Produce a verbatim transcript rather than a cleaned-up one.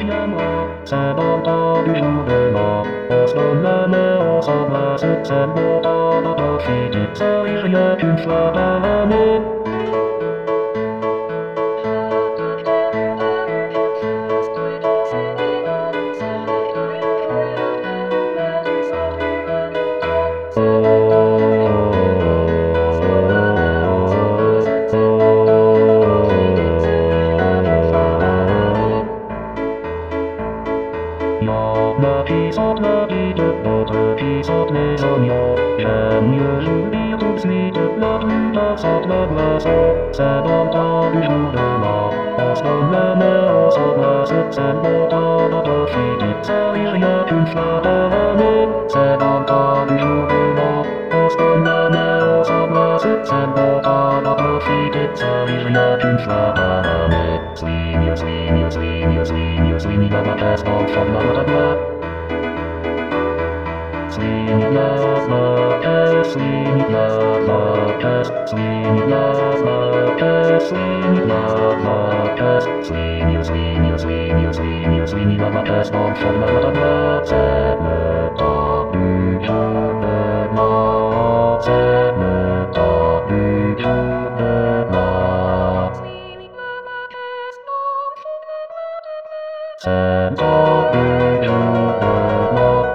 światła, sebota biurna, osłonamy osoba z sebota do dosyć, zajrzyj tym światłami. Napisat napidy, podpisat lezonio, ziemię żywi kucnity, latunda satna glasa, sebota biurna, osłonamy osoba z sebota do dosyć, zajrzyj tym światłami, sebota biurna, osłonamy osoba z sebota do dosyć, zajrzyj tym światłami. Slinie, slinie, slinie, slinie, slinie, na testo, szodna na tabla. Slinie, na test, slinie, na test, slinie, na test, slinie, na test, slinie, slinie, slinie, slinie, slinie, na testo, szodna na tabla. Cemy to biurne ma, cemy to biurne ma. Sen to biurne ma.